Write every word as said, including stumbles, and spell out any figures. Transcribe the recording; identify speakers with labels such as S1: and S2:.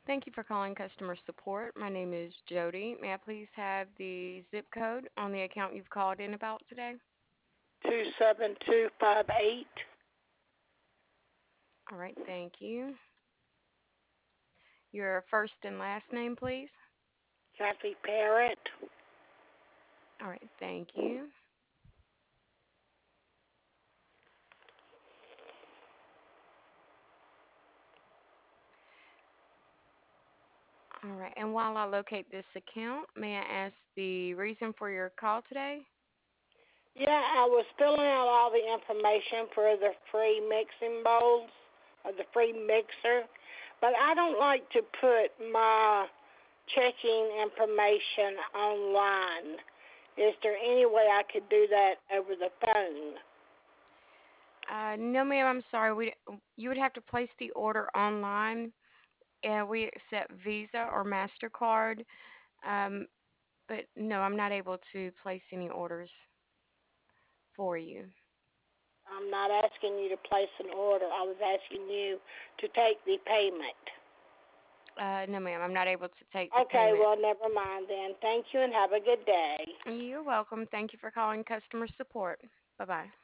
S1: Thank you for calling customer support. My name is Jody. May I please have the zip code on the account you've called in about today?
S2: two seven two five eight.
S1: All right, thank you. Your first and last name, please.
S2: Kathy Parrott.
S1: All right, thank you. All right, and while I locate this account, may I ask the reason for your call today?
S2: Yeah, I was filling out all the information for the free mixing bowls or the free mixer, but I don't like to put my checking information online. Is there any way I could do that over the phone?
S1: Uh, no, ma'am, I'm sorry. We you would have to place the order online, and we accept Visa or MasterCard. Um, but no, I'm not able to place any orders for you.
S2: I'm not asking you to place an order. I was asking you to take the payment.
S1: Uh, no, ma'am, I'm not able to take the
S2: Okay,
S1: payment.
S2: well, never mind then. Thank you and have a good day.
S1: You're welcome. Thank you for calling customer support. Bye bye.